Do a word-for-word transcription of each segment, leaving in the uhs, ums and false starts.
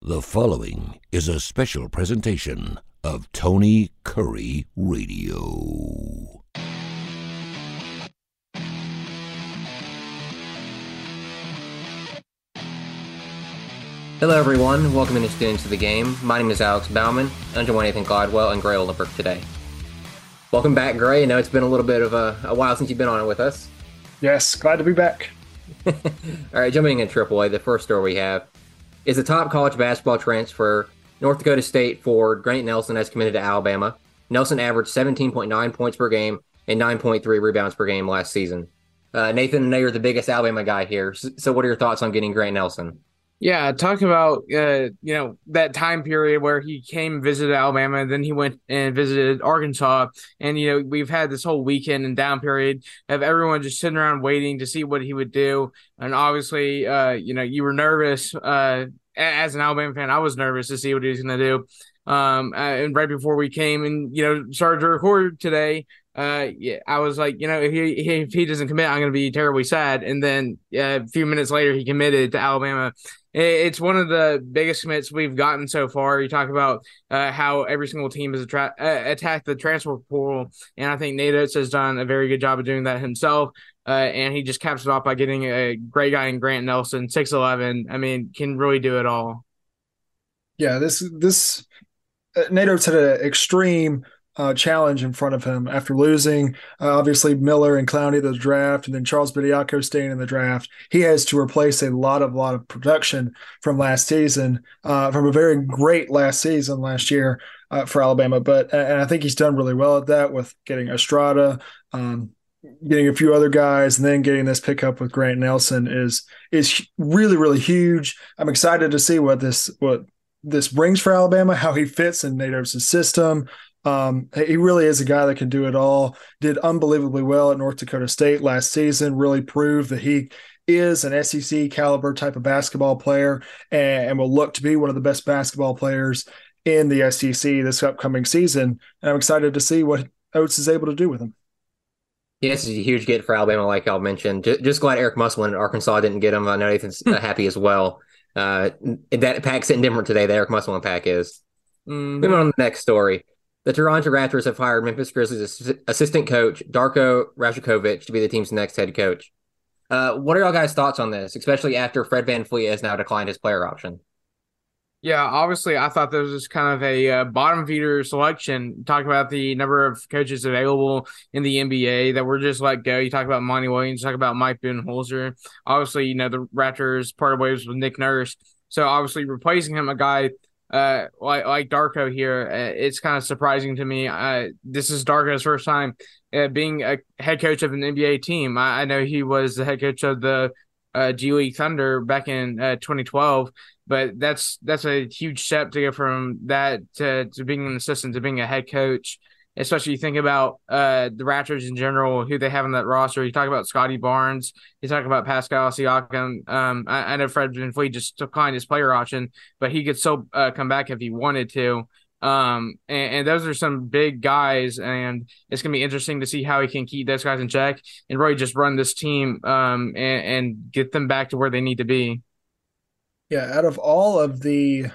The following is a special presentation of Tony Curry Radio. Hello everyone, welcome in students to the game. My name is Alex Bauman. I'm joined by Nathan Gladwell and Gray Oldenburg today. Welcome back, Gray. I know it's been a little bit of a, a while since you've been on it with us. Yes, glad to be back. All right, jumping in Triple A, the first story we have is the top college basketball transfer. North Dakota State forward Grant Nelson has committed to Alabama. Nelson averaged seventeen point nine points per game and nine point three rebounds per game last season. Uh, Nathan, I know you're the biggest Alabama guy here, so, so what are your thoughts on getting Grant Nelson? Yeah, talk about, uh, you know, that time period where he came and visited Alabama, and then he went and visited Arkansas. And, you know, we've had this whole weekend and down period of everyone just sitting around waiting to see what he would do. And obviously, uh, you know, you were nervous. Uh, as an Alabama fan, I was nervous to see what he was going to do. Um, and right before we came and, you know, started to record today, Uh, yeah, I was like, you know, if he if he doesn't commit, I'm going to be terribly sad. And then uh, a few minutes later, he committed to Alabama. It's one of the biggest commits we've gotten so far. You talk about uh, how every single team has attra- uh, attacked the transfer portal, and I think Nate Oates has done a very good job of doing that himself. Uh, and he just caps it off by getting a great guy in Grant Nelson, six eleven. I mean, can really do it all. Yeah, this this uh, Nate Oates had an extreme Uh, challenge in front of him after losing, uh, obviously, Miller and Clowney the draft, and then Charles Bediako staying in the draft. He has to replace a lot of lot of production from last season, uh, from a very great last season last year uh, for Alabama. But and I think he's done really well at that with getting Estrada, um, getting a few other guys, and then getting this pickup with Grant Nelson is is really really huge. I'm excited to see what this what this brings for Alabama, how he fits in Nate Oates' system. Um, he really is a guy that can do it all. Did unbelievably well at North Dakota State last season, really proved that he is an S E C caliber type of basketball player and, and will look to be one of the best basketball players in the S E C this upcoming season. And I'm excited to see what Oates is able to do with him. Yeah, this is a huge get for Alabama, like y'all mentioned. Just, just glad Eric Musselman at Arkansas didn't get him. I know Nathan's uh, happy as well. Uh, that pack's sitting different today, the Eric Musselman pack is. Mm-hmm. Moving on to the next story. The Toronto Raptors have hired Memphis Grizzlies assistant coach Darko Rajakovic to be the team's next head coach. Uh, what are y'all guys' thoughts on this, especially after Fred VanVleet has now declined his player option? Yeah, obviously, I thought this was kind of a uh, bottom feeder selection. Talk about the number of coaches available in the N B A that were just let go. You talk about Monty Williams, you talk about Mike Budenholzer. Obviously, you know, the Raptors parted ways with Nick Nurse. So, obviously, replacing him, a guy Uh, like like Darko here, uh, it's kind of surprising to me. Uh, this is Darko's first time uh, being a head coach of an N B A team. I, I know he was the head coach of the uh, G League Thunder back in uh, twenty twelve, but that's that's a huge step to go from that to, to being an assistant to being a head coach. Especially you think about uh, the Raptors in general, who they have on that roster. You talk about Scotty Barnes. You talk about Pascal Siakam. Um, I, I know Fred VanVleet just declined his player option, but he could still uh, come back if he wanted to. Um, and, and those are some big guys, and it's going to be interesting to see how he can keep those guys in check and really just run this team um, and, and get them back to where they need to be. Yeah, out of all of the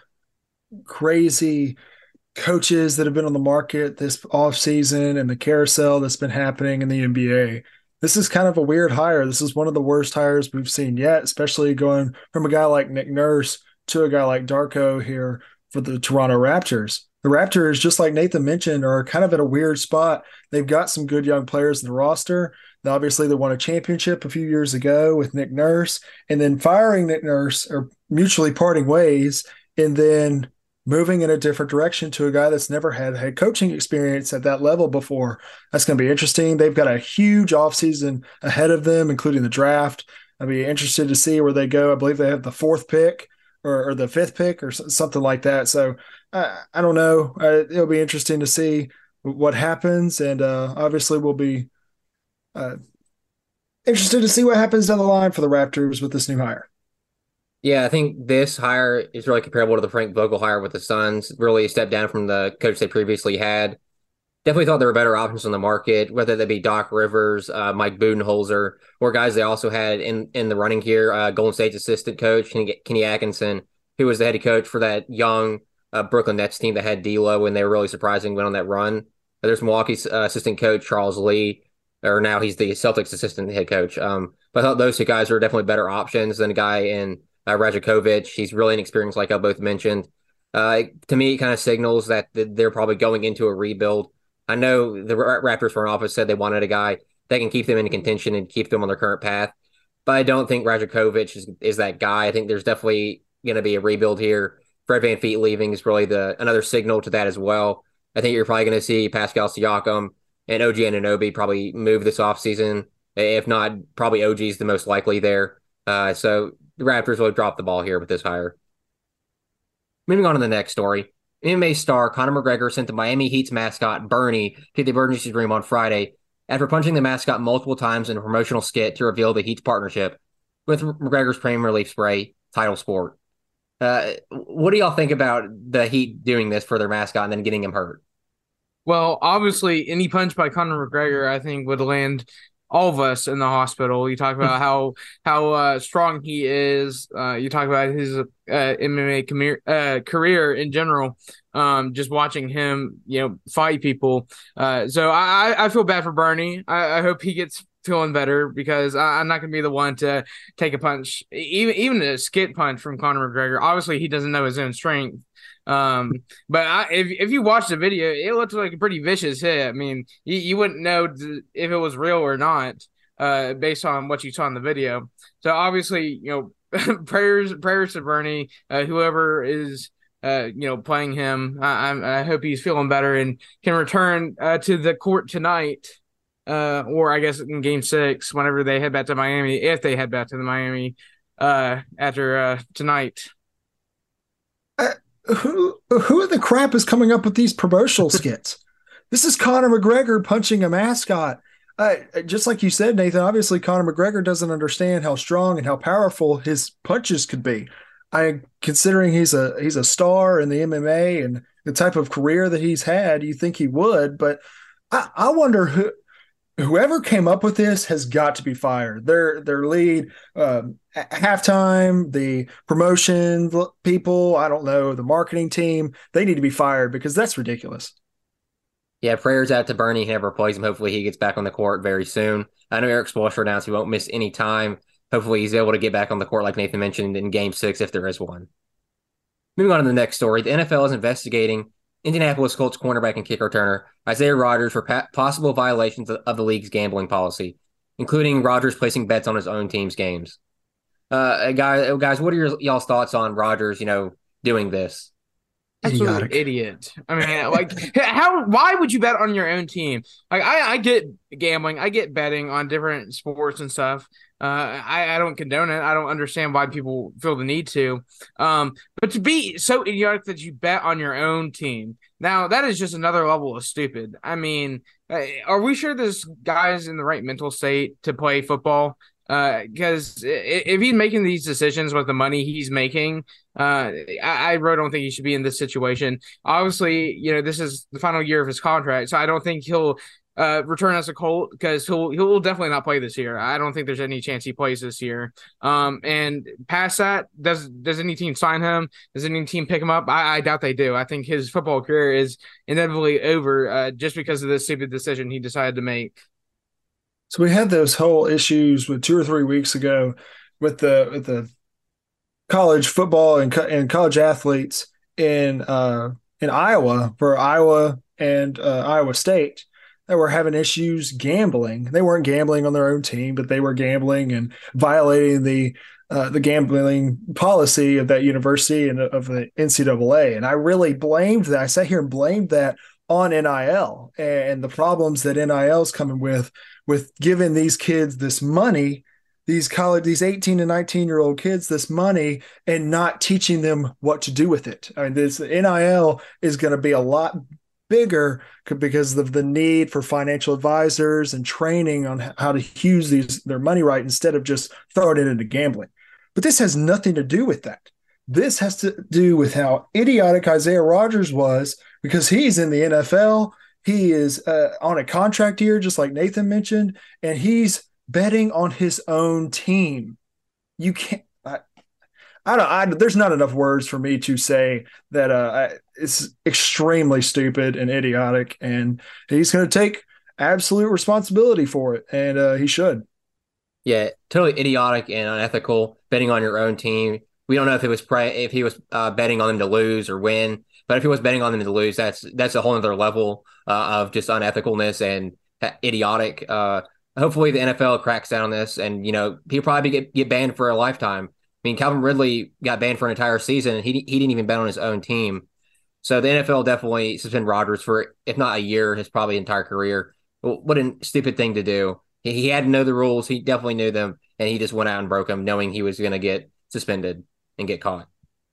crazy coaches that have been on the market this offseason and the carousel that's been happening in the N B A, this is kind of a weird hire. This is one of the worst hires we've seen yet, especially going from a guy like Nick Nurse to a guy like Darko here for the Toronto Raptors. The Raptors, just like Nathan mentioned, are kind of at a weird spot. They've got some good young players in the roster. Obviously, they won a championship a few years ago with Nick Nurse, and then firing Nick Nurse or mutually parting ways, and then moving in a different direction to a guy that's never had head coaching experience at that level before. That's going to be interesting. They've got a huge offseason ahead of them, including the draft. I'd be interested to see where they go. I believe they have the fourth pick or, or the fifth pick or something like that. So uh, I don't know. Uh, it'll be interesting to see what happens. And uh, obviously we'll be uh, interested to see what happens down the line for the Raptors with this new hire. Yeah, I think this hire is really comparable to the Frank Vogel hire with the Suns. Really a step down from the coach they previously had. Definitely thought there were better options on the market, whether they be Doc Rivers, uh, Mike Budenholzer, or guys they also had in, in the running here, uh, Golden State's assistant coach, Kenny, Kenny Atkinson. who was the head coach for that young uh, Brooklyn Nets team that had D'Lo, and they were really surprising, went on that run. There's Milwaukee's uh, assistant coach, Charles Lee, or now he's the Celtics assistant head coach. Um, but I thought those two guys are definitely better options than a guy in uh, Rajakovic. He's really inexperienced, like I both mentioned. Uh, to me, it kind of signals that they're probably going into a rebuild. I know the Raptors front office said they wanted a guy that can keep them in contention and keep them on their current path. But I don't think Rajakovic is, is that guy. I think there's definitely going to be a rebuild here. Fred VanVleet leaving is really the another signal to that as well. I think you're probably going to see Pascal Siakam and O G Anunoby probably move this offseason. If not, probably O G is the most likely there. Uh, so the Raptors will drop the ball here with this hire. Moving on to the next story. M M A star Conor McGregor sent the Miami Heat's mascot, Bernie, to the emergency room on Friday after punching the mascot multiple times in a promotional skit to reveal the Heat's partnership with McGregor's pain relief spray, Title Sport. Uh, what do y'all think about the Heat doing this for their mascot and then getting him hurt? Well, obviously, any punch by Conor McGregor, I think, would land all of us in the hospital. You talk about how how uh, strong he is. Uh, you talk about his uh, M M A career, uh, career in general. Um, just watching him, you know, fight people. Uh, so I, I feel bad for Bernie. I, I hope he gets feeling better because I, I'm not going to be the one to take a punch, even even a skit punch from Conor McGregor. Obviously, he doesn't know his own strength. Um, but I, if if you watch the video, it looks like a pretty vicious hit. I mean, you, you wouldn't know if it was real or not, uh, based on what you saw in the video. So obviously, you know, prayers prayers to Bernie, uh, whoever is, uh, you know, playing him. I, I I hope he's feeling better and can return uh, to the court tonight, uh, or I guess in Game Six whenever they head back to Miami, if they head back to the Miami, uh, after uh, tonight. Who who the crap is coming up with these promotional skits? This is Conor McGregor punching a mascot. Uh, just like you said, Nathan, obviously Conor McGregor doesn't understand how strong and how powerful his punches could be. I considering he's a he's a star in the M M A and the type of career that he's had, you think he would, but I, I wonder who whoever came up with this has got to be fired. Their their lead um, halftime, the promotion people, I don't know, the marketing team, they need to be fired because that's ridiculous. Yeah, prayers out to Bernie, whoever plays him. Hopefully he gets back on the court very soon. I know Eric Spoelstra announced he won't miss any time. Hopefully he's able to get back on the court like Nathan mentioned in Game six if there is one. Moving on to the next story, the N F L is investigating Indianapolis Colts cornerback and kick returner Isaiah Rodgers for pa- possible violations of, of the league's gambling policy, including Rodgers placing bets on his own team's games. Uh, guys, guys, what are your y'all's thoughts on Rodgers, you know, doing this? Absolute idiot. I mean, like, how? Why would you bet on your own team? Like, I, I get gambling, I get betting on different sports and stuff. Uh, I, I don't condone it. I don't understand why people feel the need to. Um, but to be so idiotic that you bet on your own team, now that is just another level of stupid. I mean, are we sure this guy's in the right mental state to play football? Because uh, if he's making these decisions with the money he's making, uh, I, I really don't think he should be in this situation. Obviously, you know, this is the final year of his contract, so I don't think he'll uh, return as a Colt because he'll he'll definitely not play this year. I don't think there's any chance he plays this year. Um, and past that, does does any team sign him? Does any team pick him up? I, I doubt they do. I think his football career is inevitably over uh, just because of this stupid decision he decided to make. So we had those whole issues with two or three weeks ago with the with the college football and and college athletes in uh, in Iowa for Iowa and uh, Iowa State that were having issues gambling. They weren't gambling on their own team, but they were gambling and violating the uh, the gambling policy of that university and of the N C double A. And I really blamed that. I sat here and blamed that on N I L and the problems that N I L is coming with. with giving these kids this money, these college, these eighteen to nineteen year old kids this money and not teaching them what to do with it. I mean, this N I L is going to be a lot bigger because of the need for financial advisors and training on how to use these their money right instead of just throwing it into gambling. But this has nothing to do with that. This has to do with how idiotic Isaiah Rodgers was because he's in the N F L. He is uh, on a contract year, just like Nathan mentioned, and he's betting on his own team. You can't. I, I don't. I, there's not enough words for me to say that uh, I, it's extremely stupid and idiotic, and he's going to take absolute responsibility for it, and uh, he should. Yeah, totally idiotic and unethical betting on your own team. We don't know if it was pre- if he was uh, betting on them to lose or win, but if he was betting on them to lose, that's that's a whole other level uh, of just unethicalness and idiotic. Uh, hopefully, the N F L cracks down on this, and you know he'll probably get get banned for a lifetime. I mean, Calvin Ridley got banned for an entire season, and he he didn't even bet on his own team. So the N F L definitely suspend Rodgers for, if not a year, his probably entire career. What a stupid thing to do. He, he had to know the rules. He definitely knew them, and he just went out and broke them, knowing he was going to get suspended and get caught.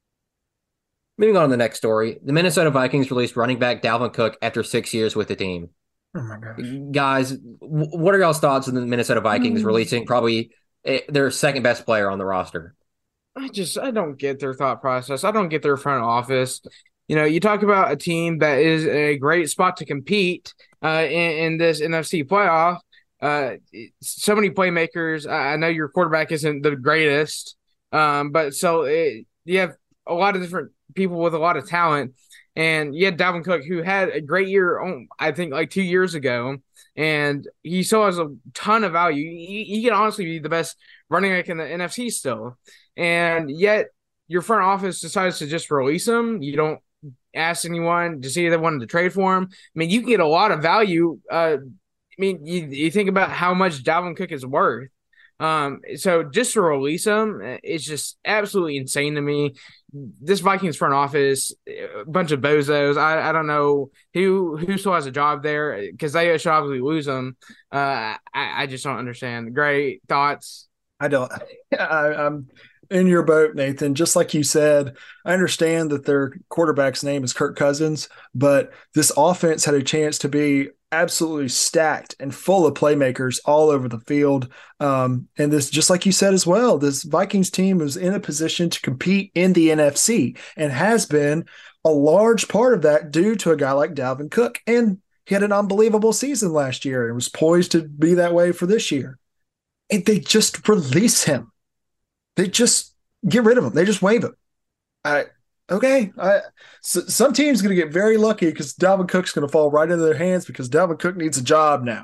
Moving on to the next story. The Minnesota Vikings released running back Dalvin Cook after six years with the team. Oh, my gosh. Guys, what are y'all's thoughts on the Minnesota Vikings mm. releasing probably their second best player on the roster? I just, I don't get their thought process. I don't get their front office. You know, you talk about a team that is a great spot to compete uh, in, in this N F C playoff. Uh, so many playmakers. I, I know your quarterback isn't the greatest, um, but so it, you have a lot of different people with a lot of talent. And you had Dalvin Cook, who had a great year, I think, like two years ago, and he still has a ton of value. He, he can honestly be the best running back in the N F C still. And yet your front office decides to just release him. You don't ask anyone to see if they wanted to trade for him. I mean, you can get a lot of value. Uh, I mean, you, you think about how much Dalvin Cook is worth. Um, so just to release him, it's just absolutely insane to me. This Vikings front office, a bunch of bozos. I, I don't know who who still has a job there because they should obviously lose them. Uh, I, I just don't understand. Great thoughts. I don't. I, I'm in your boat, Nathan. Just like you said, I understand that their quarterback's name is Kirk Cousins, but this offense had a chance to be absolutely stacked and full of playmakers all over the field. Um, and this, just like you said as well, this Vikings team was in a position to compete in the N F C and has been a large part of that due to a guy like Dalvin Cook. And he had an unbelievable season last year and was poised to be that way for this year. And they just release him. They just get rid of him. They just waive him. I, okay. I, so some team's going to get very lucky because Dalvin Cook's going to fall right into their hands because Dalvin Cook needs a job now.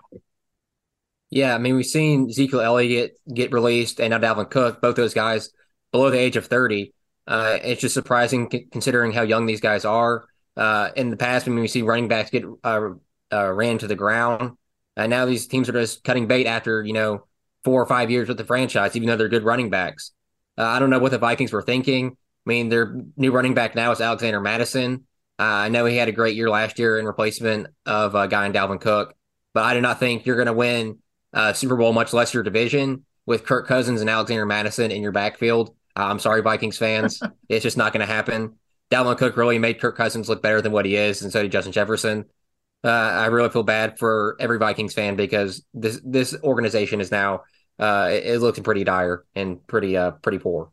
Yeah, I mean, we've seen Ezekiel Elliott get, get released and now Dalvin Cook, both those guys below the age of thirty. Uh, it's just surprising c- considering how young these guys are. Uh, in the past, I mean, we see running backs get uh, uh, ran to the ground. And now these teams are just cutting bait after, you know, four or five years with the franchise, even though they're good running backs. Uh, I don't know what the Vikings were thinking. I mean, their new running back now is Alexander Mattison. Uh, I know he had a great year last year in replacement of a guy in Dalvin Cook, but I do not think you're going to win uh, Super Bowl, much less your division, with Kirk Cousins and Alexander Mattison in your backfield. Uh, I'm sorry, Vikings fans. It's just not going to happen. Dalvin Cook really made Kirk Cousins look better than what he is, and so did Justin Jefferson. Uh, I really feel bad for every Vikings fan because this this organization is now uh, it, it looks pretty dire and pretty uh pretty poor.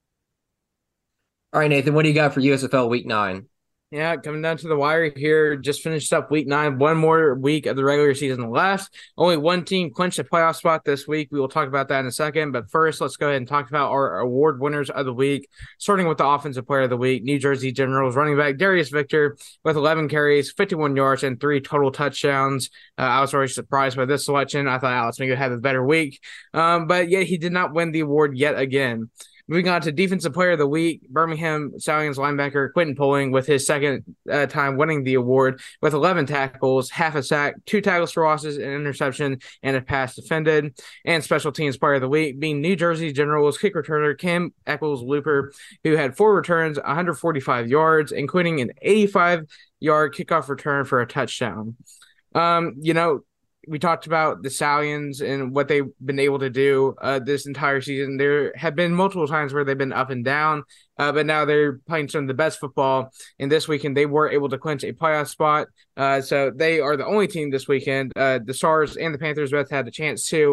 All right, Nathan, what do you got for U S F L Week Nine? Yeah, coming down to the wire here. Just finished up week nine. One more week of the regular season left. Only one team clinched a playoff spot this week. We will talk about that in a second. But first, let's go ahead and talk about our award winners of the week. Starting with the offensive player of the week, New Jersey Generals running back Darius Victor with eleven carries, fifty-one yards, and three total touchdowns. Uh, I was already surprised by this selection. I thought Alex Miguel had a better week. Um, but yet he did not win the award yet again. Moving on to Defensive Player of the Week, Birmingham Stallions linebacker Quentin Poling with his second uh, time winning the award with eleven tackles, half a sack, two tackles for losses, an interception, and a pass defended. And Special Teams Player of the Week being New Jersey Generals kick returner Cam Eccles-Looper, who had four returns, one hundred forty-five yards, including an eighty-five-yard kickoff return for a touchdown. Um, you know, we talked about the Stallions and what they've been able to do uh, this entire season. There have been multiple times where they've been up and down, uh, but now they're playing some of the best football. And this weekend, they were able to clinch a playoff spot. Uh, so they are the only team this weekend. Uh, the Stars and the Panthers both had the chance to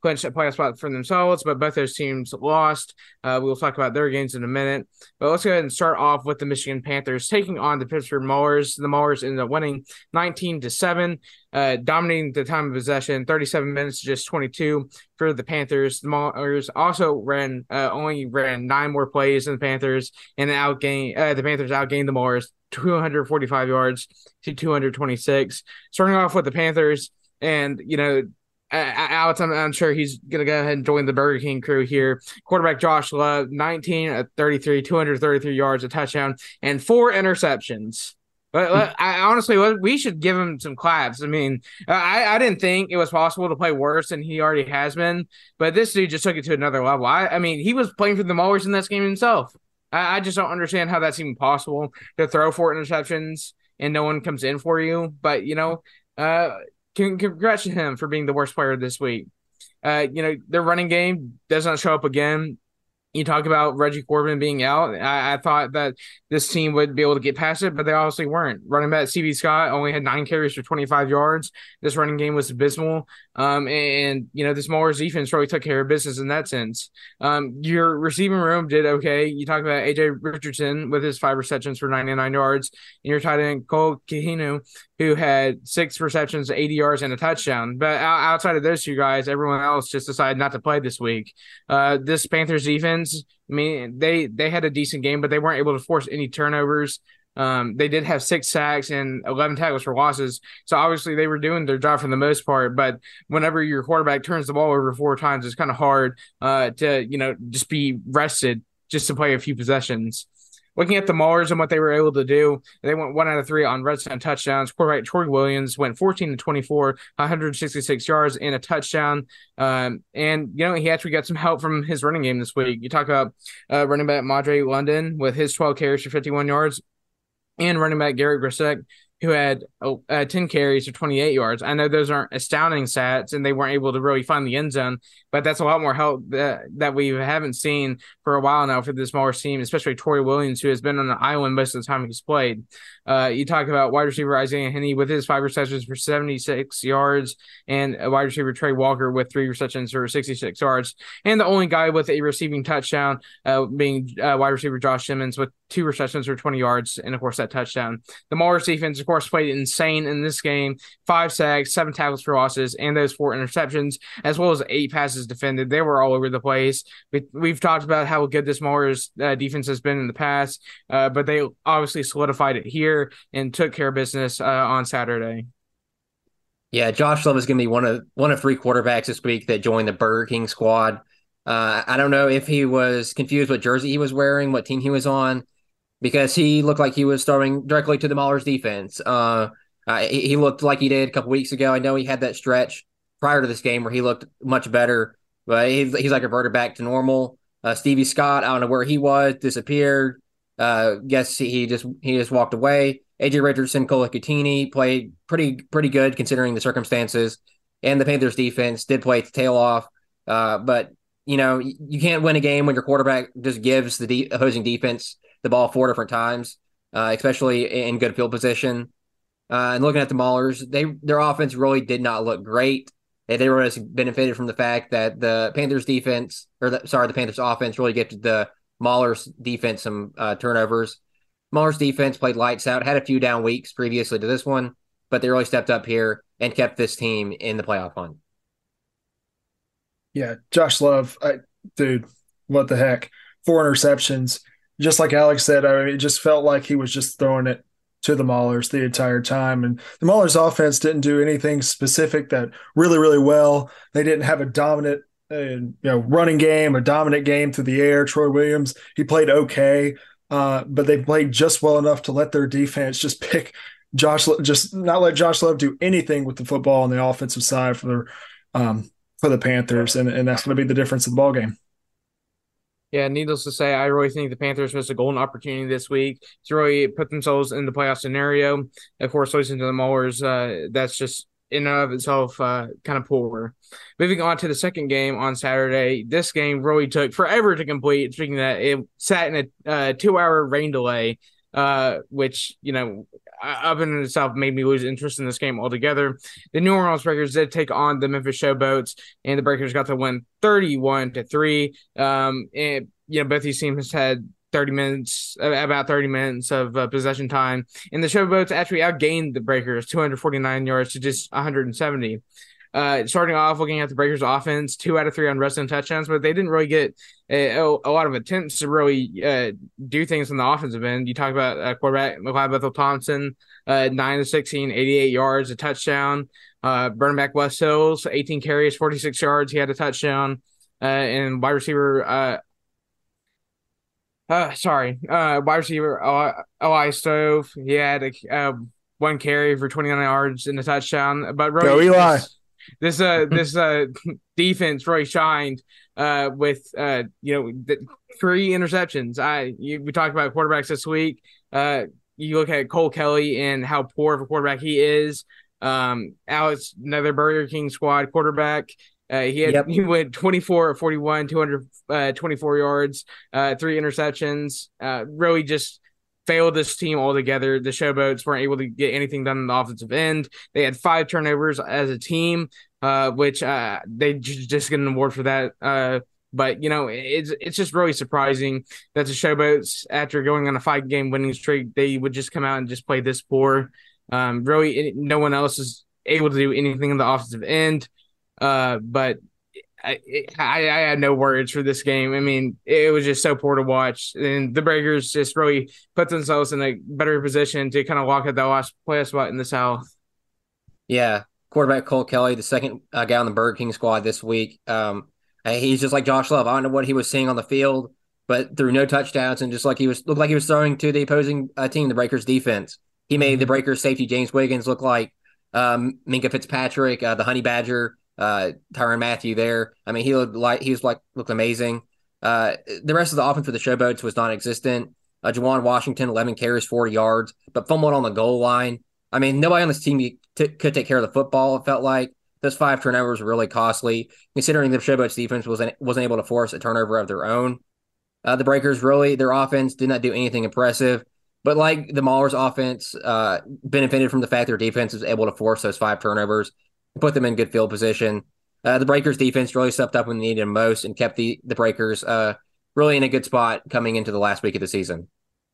clinch a playoff spot for themselves, but both those teams lost. Uh, we'll talk about their games in a minute. But let's go ahead and start off with the Michigan Panthers taking on the Pittsburgh Maulers. The Maulers ended up winning nineteen to seven, uh, dominating the time of possession, thirty-seven minutes to just twenty-two for the Panthers. The Maulers also ran uh, only ran nine more plays than the Panthers, and outgained uh, the Panthers outgained the Maulers two hundred forty-five yards to two hundred twenty-six. Starting off with the Panthers, and you know. Uh, Alex, I'm, I'm sure he's going to go ahead and join the Burger King crew here. Quarterback Josh Love, nineteen of thirty-three, two hundred thirty-three yards, a touchdown, and four interceptions. But mm-hmm. I honestly, we should give him some claps. I mean, I, I didn't think it was possible to play worse than he already has been, but this dude just took it to another level. I, I mean, he was playing for the Maulers in this game himself. I, I just don't understand how that's even possible to throw four interceptions and no one comes in for you. But, you know, uh, congrats to him for being the worst player this week. Uh, you know, their running game does not show up again. You talk about Reggie Corbin being out. I, I thought that this team would be able to get past it, but they obviously weren't. Running back C B Scott only had nine carries for twenty-five yards. This running game was abysmal. Um, and, you know, this Maulers defense really took care of business in that sense. Um, your receiving room did okay. You talk about A J Richardson with his five receptions for ninety-nine yards. And your tight end, Cole Kahinu, who had six receptions, eighty yards, and a touchdown. But outside of those two guys, everyone else just decided not to play this week. Uh, this Panthers defense, I mean, they, they had a decent game, but they weren't able to force any turnovers. Um, they did have six sacks and eleven tackles for losses. So obviously they were doing their job for the most part. But whenever your quarterback turns the ball over four times, it's kind of hard uh, to, you know, just be rested just to play a few possessions. Looking at the Maulers and what they were able to do, they went one out of three on red zone touchdowns. Quarterback Troy Williams went fourteen to twenty-four, one hundred sixty-six yards and a touchdown. Um, and, you know, he actually got some help from his running game this week. You talk about uh, running back Madre London with his twelve carries for fifty-one yards, and running back Garrett Grissek, who had oh, uh, ten carries for twenty-eight yards. I know those aren't astounding stats, and they weren't able to really find the end zone, but that's a lot more help that, that we haven't seen for a while now for this Maulers team, especially Troy Williams, who has been on the island most of the time he's played. Uh, you talk about wide receiver Isaiah Henney with his five receptions for seventy-six yards, and wide receiver Trey Walker with three receptions for sixty-six yards, and the only guy with a receiving touchdown uh, being uh, wide receiver Josh Simmons with two receptions for twenty yards, and of course that touchdown. The Maulers defense, of course, played insane in this game. Five sacks, seven tackles for losses, and those four interceptions, as well as eight passes defended. They were all over the place. We, we've talked about how good this Maulers uh, defense has been in the past, uh, but they obviously solidified it here and took care of business uh, on Saturday. Yeah, Josh Love is going to be one of one of three quarterbacks this week that joined the Burger King squad. Uh, I don't know if he was confused what jersey he was wearing, what team he was on, because he looked like he was starting directly to the Maulers defense. Uh, uh, he, he looked like he did a couple weeks ago. I know he had that stretch prior to this game where he looked much better, but he's, he's like reverted back to normal. Uh, Stevie Scott, I don't know where he was, disappeared. Uh, guess he just he just walked away. A J Richardson, Cole Katini played pretty pretty good considering the circumstances, and the Panthers defense did play its tail off. Uh, but you know you can't win a game when your quarterback just gives the de- opposing defense the ball four different times, uh, especially in good field position. Uh, and looking at the Maulers, they their offense really did not look great. They, they were just benefited from the fact that the Panthers defense, or the, sorry, the Panthers offense really gifted the Maulers defense some uh, turnovers. Maulers defense played lights out, had a few down weeks previously to this one, but they really stepped up here and kept this team in the playoff hunt. Yeah, Josh Love, I, dude, what the heck? Four interceptions. Just like Alex said, I mean, it just felt like he was just throwing it to the Maulers the entire time. And the Maulers offense didn't do anything specific that really, really well. They didn't have a dominant uh, you know, running game, a dominant game through the air. Troy Williams, he played okay, uh, but they played just well enough to let their defense just pick Josh, just not let Josh Love do anything with the football on the offensive side for the um, for the Panthers, and, and that's going to be the difference in the ball game. Yeah, needless to say, I really think the Panthers missed a golden opportunity this week to really put themselves in the playoff scenario. Of course, losing to the Maulers, uh, that's just in and of itself uh, kind of poor. Moving on to the second game on Saturday, this game really took forever to complete. Speaking of that, it sat in a uh, two-hour rain delay, uh, which, you know, up in itself made me lose interest in this game altogether. The New Orleans Breakers did take on the Memphis Showboats, and the Breakers got to win thirty-one to three. Um, and you know, both these teams had thirty minutes, about thirty minutes of uh, possession time, and the Showboats actually outgained the Breakers two hundred forty-nine yards to just one hundred seventy. Uh, starting off, looking at the Breakers' offense, two out of three on rushing touchdowns, but they didn't really get a, a lot of attempts to really uh, do things on the offensive end. You talk about uh, quarterback McLeod Bethel-Thompson, uh, nine to sixteen, eighty-eight yards, a touchdown. Uh, Burnback West Hills, eighteen carries, forty-six yards. He had a touchdown. Uh, and wide receiver, uh, uh, sorry, uh, wide receiver Eli Stove, he had a, uh, one carry for twenty-nine yards and a touchdown. But really, Go Eli. This uh this uh defense really shined uh with uh you know the three interceptions. I you, we talked about quarterbacks this week. Uh, you look at Cole Kelly and how poor of a quarterback he is. Um, Alex, another Burger King squad quarterback. Uh, he had yep. he went twenty-four of forty-one, two hundred twenty-four yards, uh, three interceptions. Uh, really just failed this team altogether. The Showboats weren't able to get anything done on the offensive end. They had five turnovers as a team, uh, which uh, they j- just get an award for that. Uh, but, you know, it's it's just really surprising that the Showboats, after going on a five-game winning streak, they would just come out and just play this poor. Um, really, it, no one else is able to do anything on the offensive end. Uh, but I, I I had no words for this game. I mean, it was just so poor to watch, and the Breakers just really put themselves in a better position to kind of walk at the last playoff spot in the South. Yeah, quarterback Cole Kelly, the second uh, guy on the Burger King squad this week. Um, he's just like Josh Love. I don't know what he was seeing on the field, but threw no touchdowns and just like he was looked like he was throwing to the opposing uh, team, the Breakers defense. He made the Breakers safety James Wiggins look like um, Minkah Fitzpatrick, uh, the Honey Badger. Uh, Tyrann Mathieu there. I mean, he looked like he was like looked amazing. Uh, the rest of the offense for the Showboats was non-existent. Uh, Juwan Washington, eleven carries, forty yards, but fumbled on the goal line. I mean, nobody on this team t- could take care of the football. It felt like those five turnovers were really costly, considering the Showboats defense wasn't wasn't able to force a turnover of their own. Uh, the Breakers really, their offense did not do anything impressive. But like the Maulers' offense, uh, benefited from the fact their defense was able to force those five turnovers, put them in good field position. Uh, the Breakers defense really stepped up when they needed them most and kept the, the Breakers uh, really in a good spot coming into the last week of the season.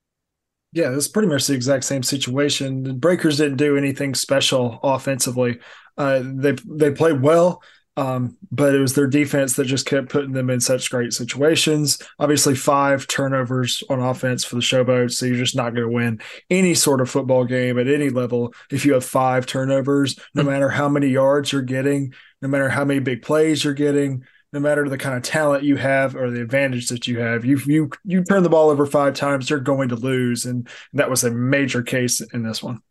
Yeah, it's pretty much the exact same situation. The Breakers didn't do anything special offensively. Uh, they they played well, um, but it was their defense that just kept putting them in such great situations. Obviously, five turnovers on offense for the Showboats, so you're just not going to win any sort of football game at any level if you have five turnovers, no matter how many yards you're getting, no matter how many big plays you're getting, no matter the kind of talent you have or the advantage that you have. You you you turn the ball over five times, you're going to lose, and that was a major case in this one.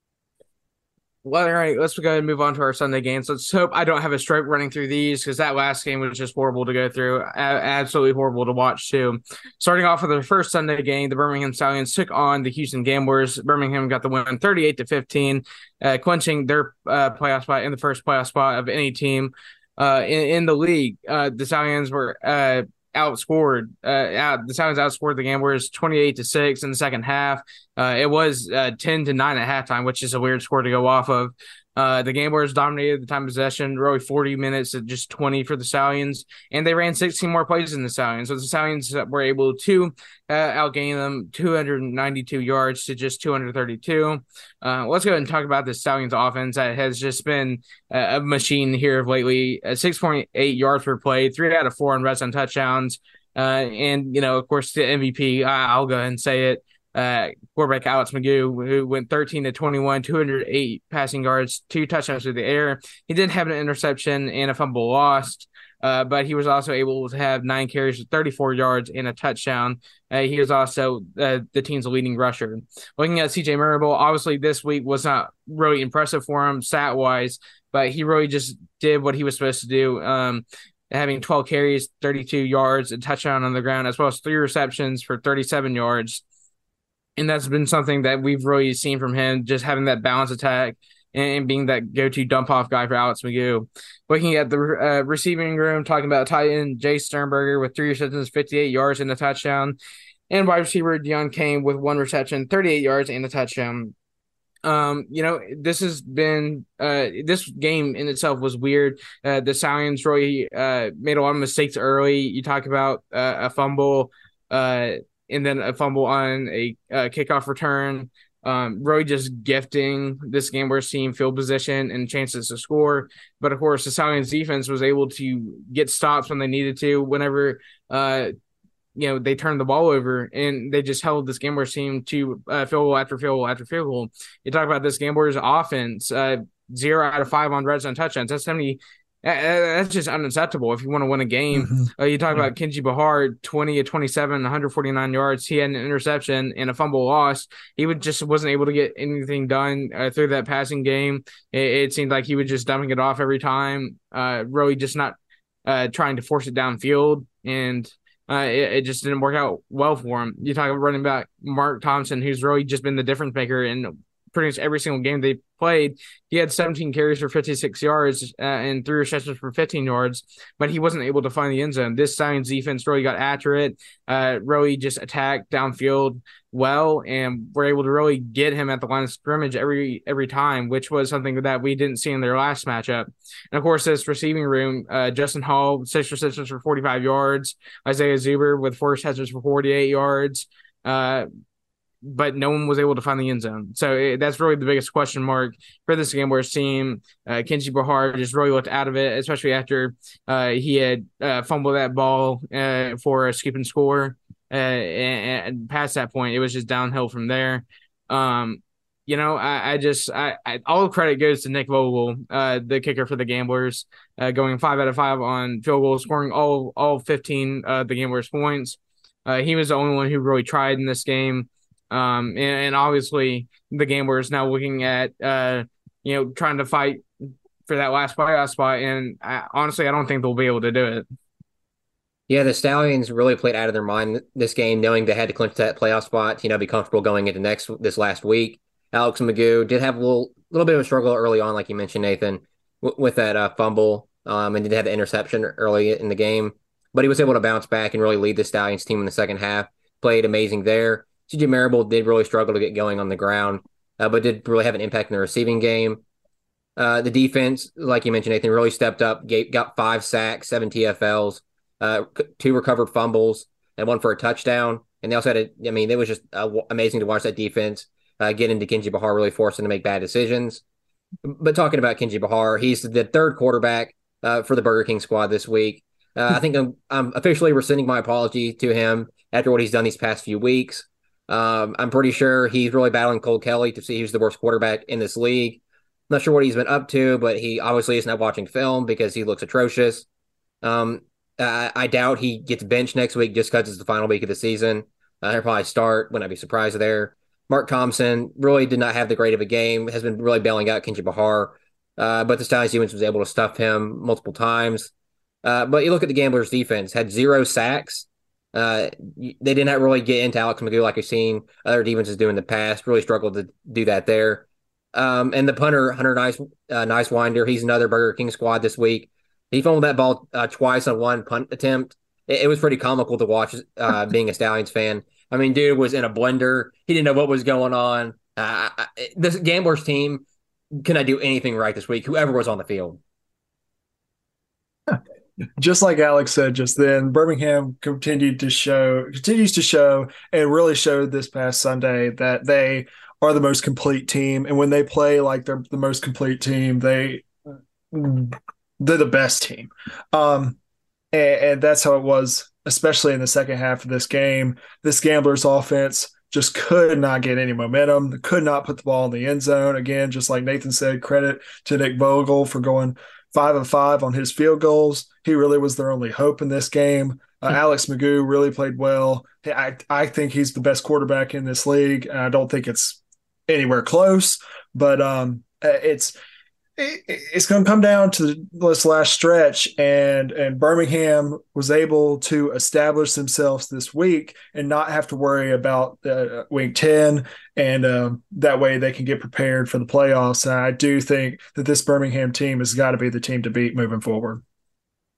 Well, all right, let's go ahead and move on to our Sunday games. Let's hope I don't have a stroke running through these because that last game was just horrible to go through. A- absolutely horrible to watch, too. Starting off with the first Sunday game, the Birmingham Stallions took on the Houston Gamblers. Birmingham got the win thirty-eight to fifteen, uh, clinching their uh, playoff spot in the first playoff spot of any team uh, in, in the league. Uh, the Stallions were uh, outscored. Uh, out, the Stallions outscored the Gamblers twenty-eight to six in the second half. Uh, it was uh, ten to nine at halftime, which is a weird score to go off of. Uh, the Gamblers dominated the time of possession, really forty minutes to just twenty for the Stallions, and they ran sixteen more plays than the Stallions. So the Stallions were able to uh, outgain them two hundred ninety-two yards to just two hundred thirty-two. Uh, let's go ahead and talk about the Stallions offense that has just been a machine here of lately. Uh, six point eight yards per play, three out of four on red zone touchdowns. Uh, and, you know, of course, the M V P, I'll go ahead and say it. Uh, quarterback Alex McGough, who went thirteen to twenty-one, two hundred eight passing yards, two touchdowns through the air. He did have an interception and a fumble lost, uh, but he was also able to have nine carries for thirty-four yards and a touchdown. Uh, he was also uh, the team's leading rusher. Looking at C J Marable, obviously this week was not really impressive for him stat-wise, but he really just did what he was supposed to do. Um, having twelve carries, thirty-two yards, a touchdown on the ground, as well as three receptions for thirty-seven yards. And that's been something that we've really seen from him, just having that balance attack and being that go-to dump-off guy for Alex McGough. Looking at the uh, receiving room, talking about tight end Jay Sternberger with three receptions, fifty-eight yards and a touchdown. And wide receiver Deion Kane with one reception, thirty-eight yards and a touchdown. Um, you know, this has been uh this game in itself was weird. Uh the Stallions really uh made a lot of mistakes early. You talk about uh, a fumble, uh and then a fumble on a uh, kickoff return. Um, really just gifting this Gamblers team field position and chances to score. But of course, the Stallions defense was able to get stops when they needed to, whenever uh you know, they turned the ball over, and they just held this Gamblers team to uh, field goal after field goal after field goal. You talk about this Gamblers offense, uh, zero out of five on red zone touchdowns. That's seventy. That's just unacceptable if you want to win a game. Mm-hmm. Uh, you talk about Kenji Bahar, twenty of twenty-seven, one hundred forty-nine yards. He had an interception and a fumble loss. He would just wasn't able to get anything done uh, through that passing game. It, it seemed like he was just dumping it off every time, uh, really just not uh, trying to force it downfield. And Uh, it, it just didn't work out well for him. You talk about running back Mark Thompson, who's really just been the difference maker in pretty much every single game they played. He had seventeen carries for fifty-six yards uh, and three receptions for fifteen yards, but he wasn't able to find the end zone. This Stallions defense really got after it, uh, really just attacked downfield well, and were able to really get him at the line of scrimmage every every time, which was something that we didn't see in their last matchup. And of course, this receiving room, uh, Justin Hall, six receptions for forty-five yards, Isaiah Zuber with four receptions for forty-eight yards, uh, but no one was able to find the end zone. So it, that's really the biggest question mark for this Gamblers team. Uh, Kenji Bahar just really looked out of it, especially after uh, he had uh, fumbled that ball uh, for a scoop and score. Uh, and, and past that point, it was just downhill from there. Um, you know, I, I just I, I all the credit goes to Nick Vogel, uh, the kicker for the Gamblers, uh, going five out of five on field goals, scoring all all fifteen of uh, the Gamblers points. Uh, he was the only one who really tried in this game. Um, and, and obviously the Gamblers now looking at uh, you know, trying to fight for that last playoff spot, and I, honestly, I don't think they'll be able to do it. Yeah, the Stallions really played out of their mind this game, knowing they had to clinch that playoff spot, you know, be comfortable going into next this last week. Alex Magoo did have a little little bit of a struggle early on, like you mentioned, Nathan, w- with that uh, fumble, um, and did have the interception early in the game. But he was able to bounce back and really lead the Stallions team in the second half. Played amazing there. C J Marable did really struggle to get going on the ground, uh, but did really have an impact in the receiving game. Uh, the defense, like you mentioned, Nathan, really stepped up, gave, got five sacks, seven T F Ls. Uh, two recovered fumbles and one for a touchdown. And they also had a, I mean, it was just uh, amazing to watch that defense uh, get into Kenji Bahar, really forcing to make bad decisions. But talking about Kenji Bahar, he's the third quarterback uh, for the Burger King squad this week. Uh, I think I'm, I'm officially rescinding my apology to him after what he's done these past few weeks. Um, I'm pretty sure he's really battling Cole Kelly to see who's the worst quarterback in this league. Not sure what he's been up to, but he obviously is not watching film because he looks atrocious. Um, Uh, I doubt he gets benched next week just because it's the final week of the season. Uh, he'll probably start. Wouldn't I be surprised there. Mark Thompson really did not have the great of a game. Has been really bailing out Kenji Bahar. Uh, but the Stallions defense was able to stuff him multiple times. Uh, but you look at the Gamblers defense, had zero sacks. Uh, they did not really get into Alex Magoo like we've seen other defenses do in the past. Really struggled to do that there. Um, and the punter, Hunter Nice, uh, Nicewinder, he's another Burger King squad this week. He fumbled that ball uh, twice on one punt attempt. It, it was pretty comical to watch, uh, being a Stallions fan. I mean, dude was in a blender. He didn't know what was going on. Uh, this Gamblers team cannot do anything right this week, whoever was on the field. Just like Alex said just then, Birmingham continued to show, continues to show, and really showed this past Sunday that they are the most complete team. And when they play like they're the most complete team, they they're the best team. Um, and, and that's how it was, especially in the second half of this game. This Gamblers offense just could not get any momentum. They could not put the ball in the end zone. Again, just like Nathan said, credit to Nick Vogel for going five and five on his field goals. He really was their only hope in this game. Uh, Alex Magoo really played well. I, I think he's the best quarterback in this league. I don't think it's anywhere close, but um, it's it, it's going to come down to this last stretch, and and Birmingham was able to establish themselves this week and not have to worry about uh, week ten, and um, that way they can get prepared for the playoffs. And I do think that this Birmingham team has got to be the team to beat moving forward.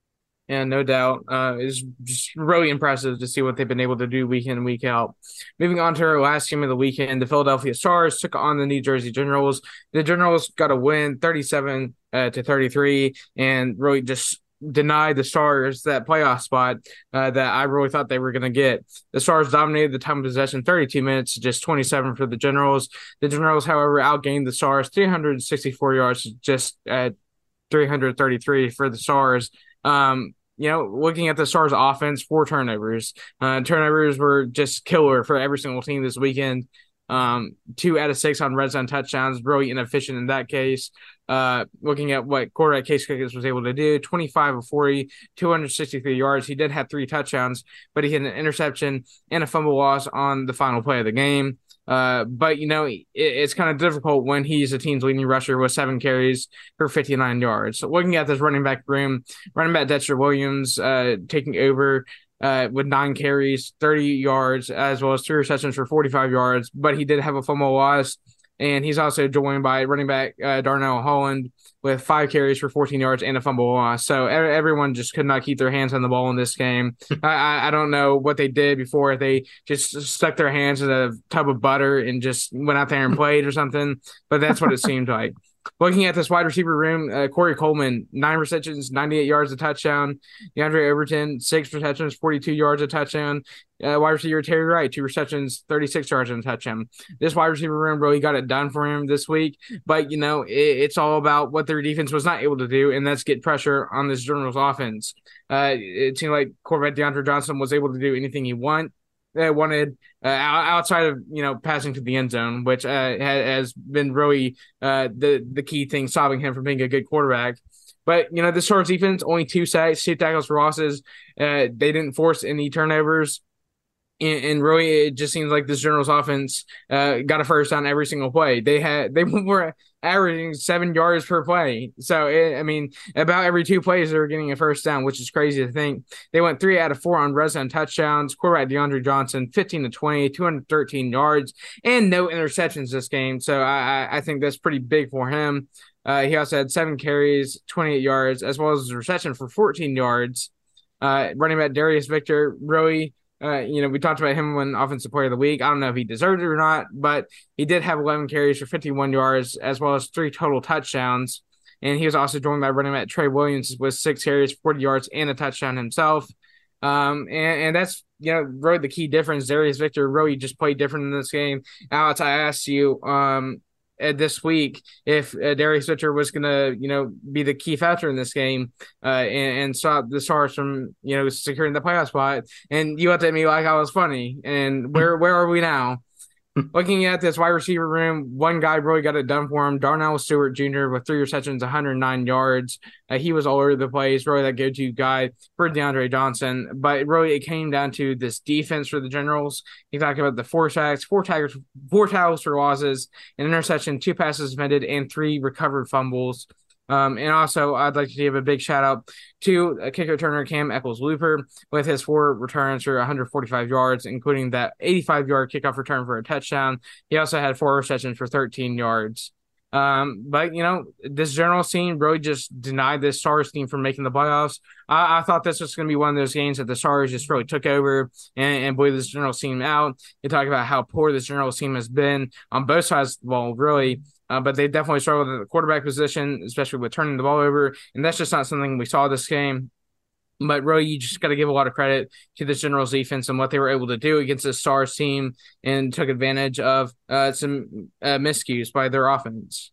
And no doubt, uh, it's just really impressive to see what they've been able to do week in and week out. Moving on to our last game of the weekend, the Philadelphia Stars took on the New Jersey Generals. The Generals got a win, thirty-seven uh, to thirty-three, and really just denied the Stars that playoff spot uh, that I really thought they were going to get. The Stars dominated the time of possession, thirty-two minutes, just twenty-seven for the Generals. The Generals, however, outgained the Stars, three hundred sixty-four yards, just at three hundred thirty-three for the Stars. Um, you know, looking at the Stars offense, four turnovers. Uh, turnovers were just killer for every single team this weekend. Um, two out of six on red zone touchdowns, really inefficient in that case. Uh, looking at what quarterback Case Cookins was able to do, twenty-five of forty, two hundred sixty-three yards. He did have three touchdowns, but he had an interception and a fumble loss on the final play of the game. Uh, but, you know, it, it's kind of difficult when he's a team's leading rusher with seven carries for fifty-nine yards. So looking at this running back room, running back Dexter Williams uh, taking over uh, with nine carries, thirty yards, as well as three receptions for forty-five yards. But he did have a fumble loss. And he's also joined by running back uh, Darnell Holland with five carries for fourteen yards and a fumble loss. So everyone just could not keep their hands on the ball in this game. I, I don't know what they did before. They just stuck their hands in a tub of butter and just went out there and played or something. But that's what it seemed like. Looking at this wide receiver room, uh, Corey Coleman, nine receptions, ninety-eight yards a touchdown. DeAndre Overton, six receptions, forty-two yards a touchdown. Uh, wide receiver Terry Wright, two receptions, thirty-six yards and a touchdown. This wide receiver room really got it done for him this week. But, you know, it, it's all about what their defense was not able to do, and that's get pressure on this Generals offense. Uh, it seemed like quarterback DeAndre Johnson was able to do anything he want. Uh, wanted uh, outside of, you know, passing to the end zone, which uh, has been really uh, the the key thing stopping him from being a good quarterback. But, you know, the Stars defense, only two sacks, two tackles for losses. Uh, they didn't force any turnovers. And, and really, it just seems like this Generals offense uh, got a first down every single play. They had they were averaging seven yards per play. So, it, I mean, about every two plays, they were getting a first down, which is crazy to think. They went three out of four on red zone touchdowns. Quarterback DeAndre Johnson, fifteen to twenty, two hundred thirteen yards, and no interceptions this game. So, I, I think that's pretty big for him. Uh, he also had seven carries, twenty-eight yards, as well as a reception for fourteen yards. Uh, running back Darius Victor, really. Uh, you know, we talked about him when Offensive Player of the Week. I don't know if he deserved it or not, but he did have eleven carries for fifty-one yards, as well as three total touchdowns. And he was also joined by running back Trey Williams with six carries, forty yards, and a touchdown himself. Um, and, and that's, you know, really the key difference. Darius Victor really just played different in this game. Alex, I asked you um, uh, this week if uh, Darius Victor was going to, you know, be the key factor in this game uh, and, and stop the Stars from, you know, securing the playoff spot. And you looked at me like I was funny. And where where are we now? Looking at this wide receiver room, one guy really got it done for him. Darnell Stewart Junior with three receptions, one hundred nine yards. Uh, he was all over the place, really that go-to guy for DeAndre Johnson. But really, it came down to this defense for the Generals. You talk about the four sacks, four tackles, four tackles for losses, an interception, two passes defended, and three recovered fumbles. Um, and also, I'd like to give a big shout out to uh, kicker returner Cam Eccles-Looper with his four returns for one hundred forty-five yards, including that eighty-five yard kickoff return for a touchdown. He also had four receptions for thirteen yards. Um, but, you know, this Generals team really just denied this Stars team from making the playoffs. I, I thought this was going to be one of those games that the Stars just really took over and, and blew this Generals team out. You talk about how poor this Generals team has been on both sides of the ball, really. Uh, but they definitely struggled at the quarterback position, especially with turning the ball over. And that's just not something we saw this game. But really, you just got to give a lot of credit to the Generals defense and what they were able to do against the Stars team and took advantage of uh, some uh, miscues by their offense.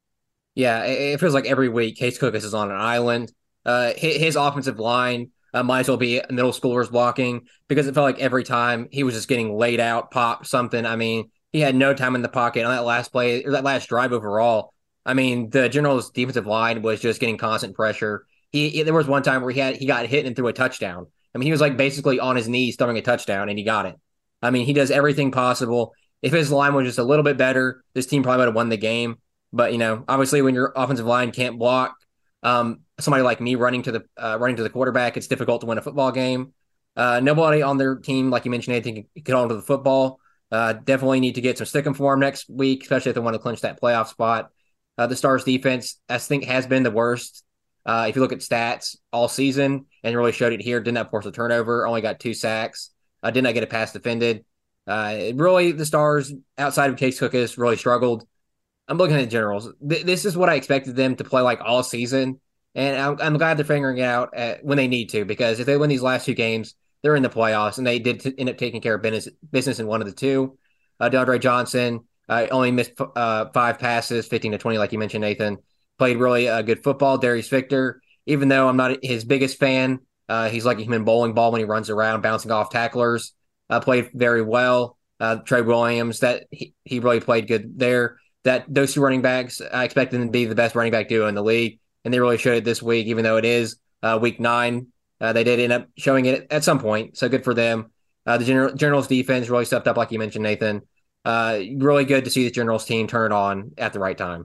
Yeah, it, it feels like every week Case Cookins is on an island. Uh, his, his offensive line uh, might as well be middle schoolers blocking because it felt like every time he was just getting laid out, pop, something. I mean, he had no time in the pocket on that last play, or that last drive overall. I mean, the Generals' defensive line was just getting constant pressure. He, he there was one time where he had he got hit and threw a touchdown. I mean, he was like basically on his knees throwing a touchdown, and he got it. I mean, he does everything possible. If his line was just a little bit better, this team probably would have won the game. But you know, obviously, when your offensive line can't block, um, somebody like me running to the uh, running to the quarterback, it's difficult to win a football game. Uh, nobody on their team, like you mentioned, anything can get onto the football. Uh, definitely need to get some sticking for him next week, especially if they want to clinch that playoff spot. Uh, the Stars defense, I think, has been the worst Uh, if you look at stats all season, and really showed it here, did not force a turnover, only got two sacks, uh, did not get a pass defended. Uh, really, the Stars, outside of Case Cookus, really struggled. I'm looking at the Generals. Th- this is what I expected them to play like all season, and I'm, I'm glad they're figuring it out at, when they need to, because if they win these last two games, they're in the playoffs, and they did t- end up taking care of business, business in one of the two. Uh, DeAndre Johnson uh, only missed uh, five passes, fifteen to twenty, like you mentioned, Nathan. Played really uh, good football. Darius Victor, even though I'm not his biggest fan, uh, he's like a human bowling ball when he runs around, bouncing off tacklers. Uh, played very well. Uh, Trey Williams, that he, he really played good there. That those two running backs, I expect them to be the best running back duo in the league, and they really showed it this week, even though it is uh, week nine. Uh, they did end up showing it at some point, so good for them. Uh, the General, Generals defense really stepped up, like you mentioned, Nathan. Uh, really good to see the Generals team turn it on at the right time.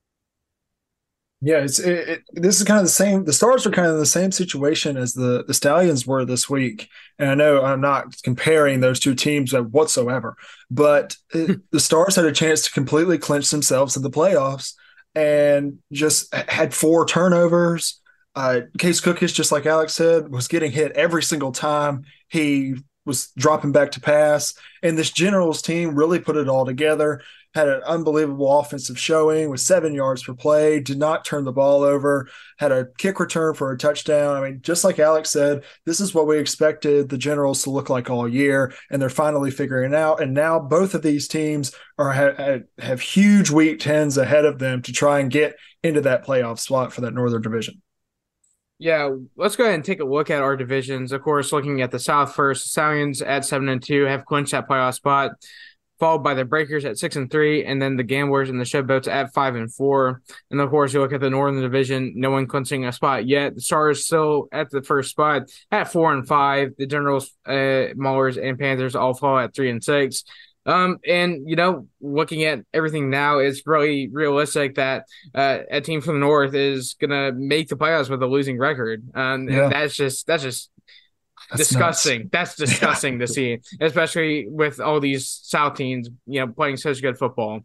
Yeah, it's it, it, this is kind of the same. The Stars are kind of in the same situation as the the Stallions were this week. And I know I'm not comparing those two teams whatsoever, but it, the Stars had a chance to completely clinch themselves in the playoffs and just had four turnovers. Uh, Case Cookus, just like Alex said, was getting hit every single time he was dropping back to pass. And this Generals team really put it all together. Had an unbelievable offensive showing with seven yards per play, did not turn the ball over, had a kick return for a touchdown. I mean, just like Alex said, this is what we expected the Generals to look like all year, and they're finally figuring it out. And now both of these teams are have, have huge week tens ahead of them to try and get into that playoff spot for that Northern Division. Yeah, let's go ahead and take a look at our divisions. Of course, looking at the South first, Stallions at seven and two have clinched that playoff spot, followed by the Breakers at six and three, and then the Gamblers and the Showboats at five and four. And of course, you look at the Northern Division, no one clinching a spot yet. The Stars still at the first spot at four and five. The Generals, uh, Maulers, and Panthers all fall at three and six. Um, and you know, looking at everything now, it's really realistic that uh, a team from the North is gonna make the playoffs with a losing record. Um, Yeah. and that's just that's just. That's disgusting. nuts. That's disgusting Yeah. to see, especially with all these South teams, you know, playing such good football.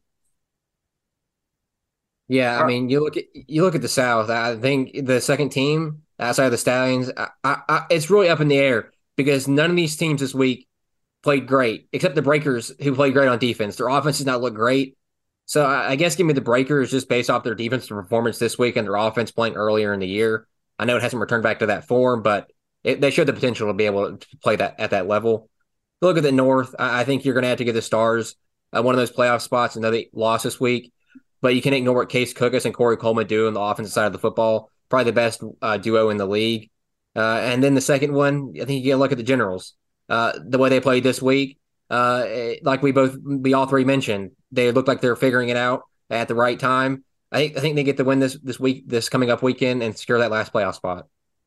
Yeah, I mean, you look at you look at the South. I think the second team outside of the Stallions, I, I, I, it's really up in the air because none of these teams this week played great, except the Breakers, who played great on defense. Their offense does not look great, so I, I guess give me the Breakers just based off their defensive performance this week and their offense playing earlier in the year. I know it hasn't returned back to that form, but it, they showed the potential to be able to play that at that level. Look at the North. I, I think you're going to have to give the Stars uh, one of those playoff spots. I know they lost this week, but you can't ignore what Case Cookus and Corey Coleman do on the offensive side of the football. Probably the best uh, duo in the league. Uh, and then the second one, I think you get a look at the Generals. Uh, the way they played this week, uh, like we both, we all three mentioned, they look like they're figuring it out at the right time. I think I think they get to win this this week, this coming up weekend, and secure that last playoff spot.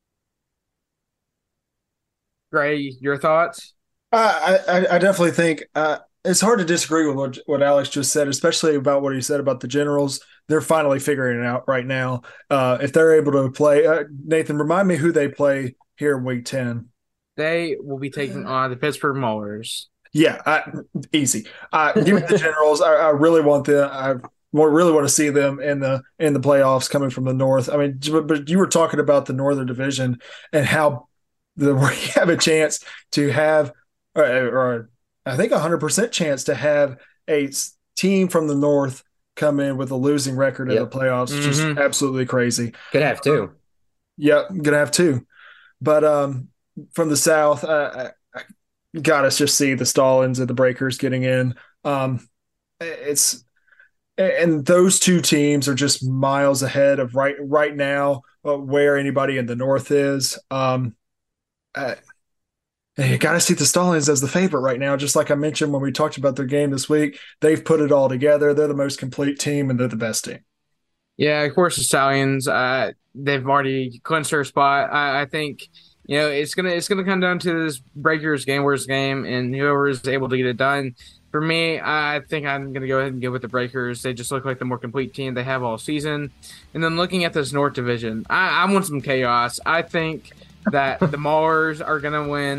Gray, your thoughts? Uh, I, I definitely think uh, it's hard to disagree with what, what Alex just said, especially about what he said about the Generals. They're finally figuring it out right now. Uh, if they're able to play, uh, Nathan, remind me who they play here in week ten. They will be taking on the Pittsburgh Maulers. Yeah, I, easy. Uh, give me the Generals. I, I really want them. I really want to see them in the in the playoffs coming from the North. I mean, but you were talking about the Northern Division and how the we have a chance to have, or, or I think a hundred percent chance to have a team from the North come in with a losing record in Yep. the playoffs. Mm-hmm. Just absolutely crazy. Could have two. Yep, gonna have two. But um, from the South, uh, I, I gotta just see the Stallings and the Breakers getting in. Um, it's and those two teams are just miles ahead of right right now uh, where anybody in the North is. Um, uh, you got to see the Stallings as the favorite right now. Just like I mentioned when we talked about their game this week, they've put it all together. They're the most complete team, and they're the best team. Yeah, of course, the Stallions. Uh, they've already clinched their spot. I, I think you know it's gonna it's gonna come down to this Breakers Gamblers game, and whoever is able to get it done. For me, I think I'm going to go ahead and go with the Breakers. They just look like the more complete team they have all season. And then looking at this North Division, I, I want some chaos. I think that the Maulers are going to win.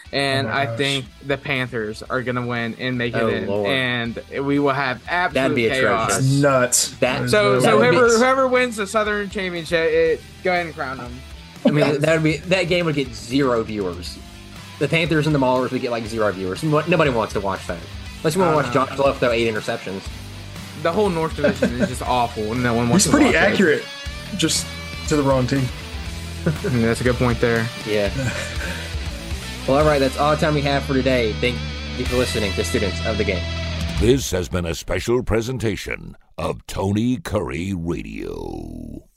And Oh my I gosh. think the Panthers are going to win and make it Oh, in. Lord. And we will have absolute That'd be chaos. atrocious. It's nuts. That- is So, really so would be- whoever whoever wins the Southern Championship, it, go ahead and crown them. I mean, that would be that game would get zero viewers. The Panthers and the Maulers would get like zero viewers. Mo- Nobody wants to watch that. Unless you want to Uh, watch Josh Love throw eight interceptions. The whole North Division is just awful. No one wants He's to pretty watch it. accurate, just to the wrong team. Mm, That's a good point there. Yeah. Well, all right. That's all the time we have for today. Thank you for listening to Students of the Game. This has been a special presentation of Tony Curry Radio.